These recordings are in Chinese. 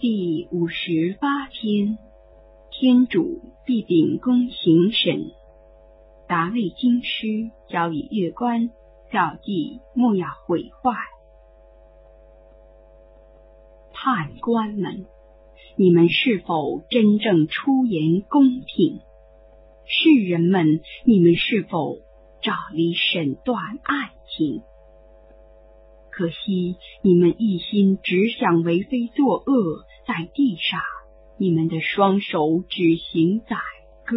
第58天，天主必秉公行审。达味经师交以月官，校记莫要毁坏。判官们，你们是否真正出言公平？世人们，你们是否照理审断案情？可惜你们一心只想为非作恶，在地上你们的双手只行宰割。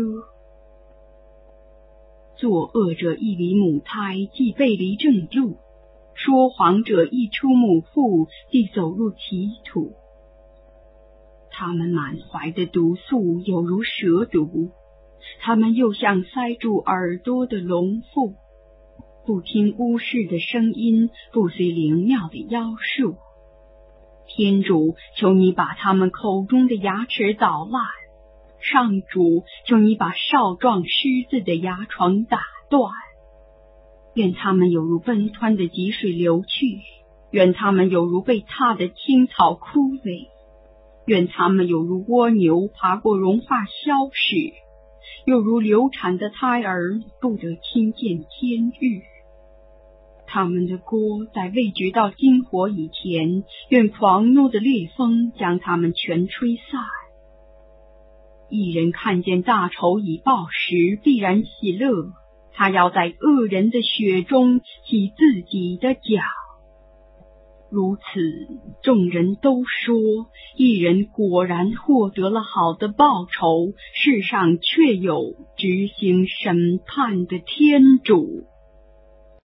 作恶者一离母胎，即背离正路；说谎者一出母腹，即走入歧途。他们满怀的毒素有如蛇毒，他们又像塞住耳朵的龙妇，不听巫士的声音，不随灵庙的妖术。天主，求你把他们口中的牙齿捣烂；上主，求你把少壮狮子的牙床打断。愿他们有如奔湍的急水流去，愿他们有如被踏的青草枯萎，愿他们有如蜗牛爬过融化消逝，又如流产的胎儿不得亲见天日。他们的锅在未觉到金火以前，愿狂怒的烈风将他们全吹散。一人看见大仇已报时，必然喜乐，他要在恶人的血中洗自己的脚。如此，众人都说，一人果然获得了好的报酬，世上确有执行审判的天主。